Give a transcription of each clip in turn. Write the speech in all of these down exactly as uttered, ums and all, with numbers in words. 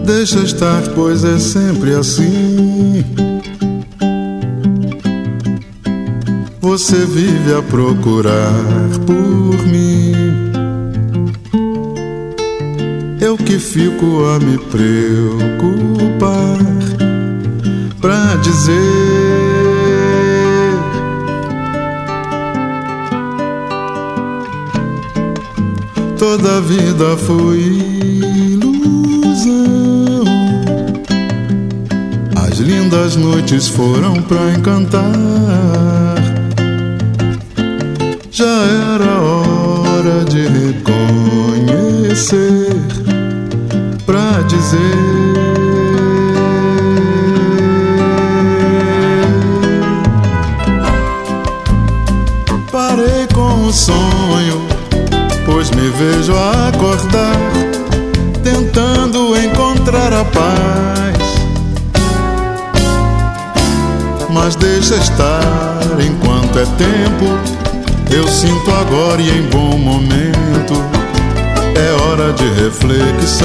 Deixa estar, pois é sempre assim. Você vive a procurar por mim, eu que fico a me preocupar pra dizer: toda a vida foi ilusão. As lindas noites foram pra encantar. Já era hora de reconhecer, pra dizer: parei com o sonho, pois me vejo a acordar, tentando encontrar a paz. Mas deixa estar enquanto é tempo. Eu sinto agora e em bom momento. É hora de reflexão.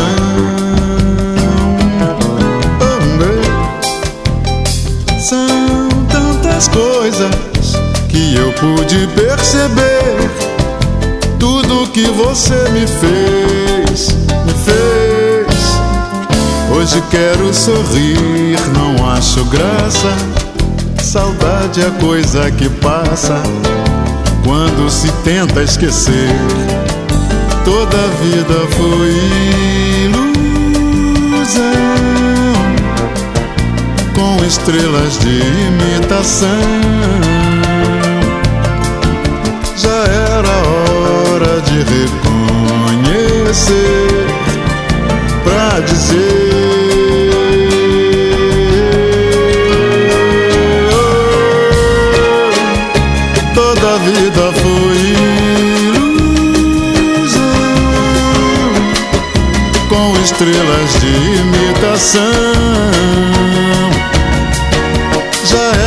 São tantas coisas que eu pude perceber. Tudo que você me fez, me fez. Hoje quero sorrir, não acho graça. Saudade é coisa que passa quando se tenta esquecer. Toda a vida foi ilusão, com estrelas de imitação. Já era hora de reconhecer, pra dizer: toda a vida foi ilusão, com estrelas de imitação. Já